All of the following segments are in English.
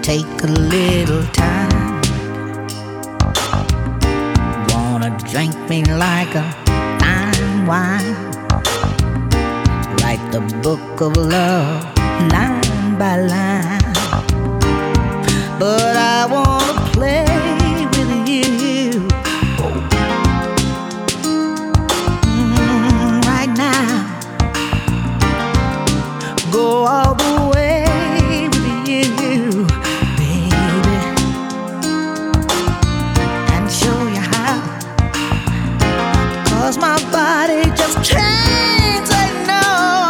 take a little time. Wanna drink me like a fine wine, write the book of love line by line. But I wanna play with you right now. Go all the way with you, baby, and show you how. 'Cause my body just can't say no,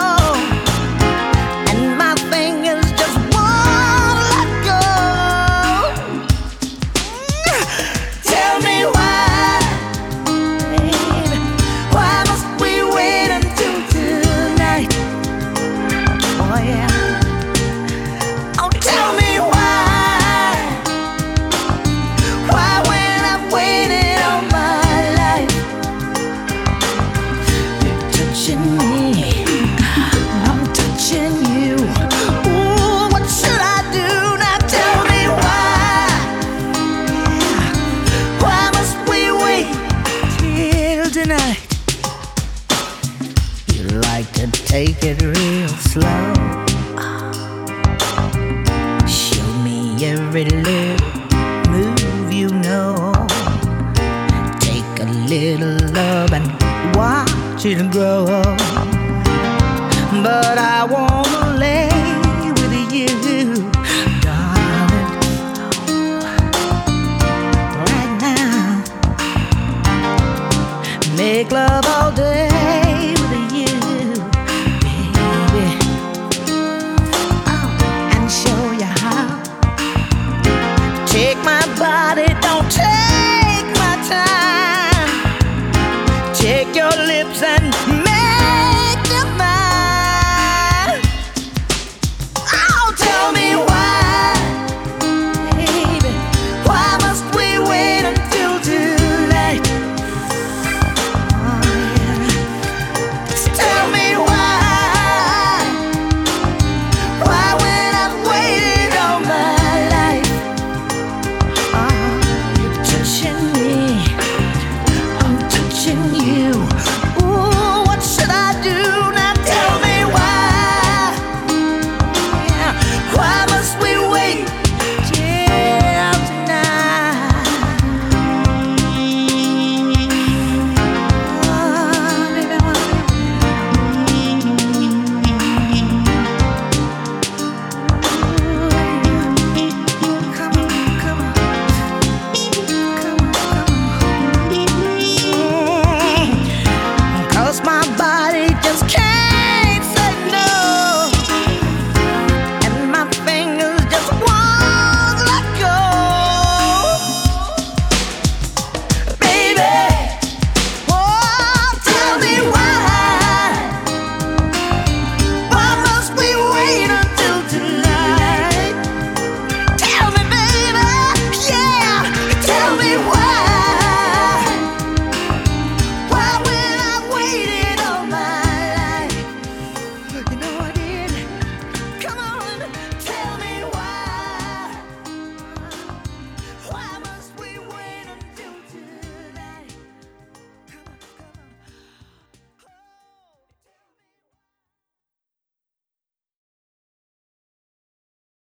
and my fingers just won't let go. Tell me why, baby, why must we wait until tonight? Oh yeah. Oh, tell me why when I've waited all my life. You're touching me, I'm touching you. Ooh, what should I do now? Tell me why must we wait till tonight? You like to take it real slow, show me every little move you know. Take a little love and watch it grow.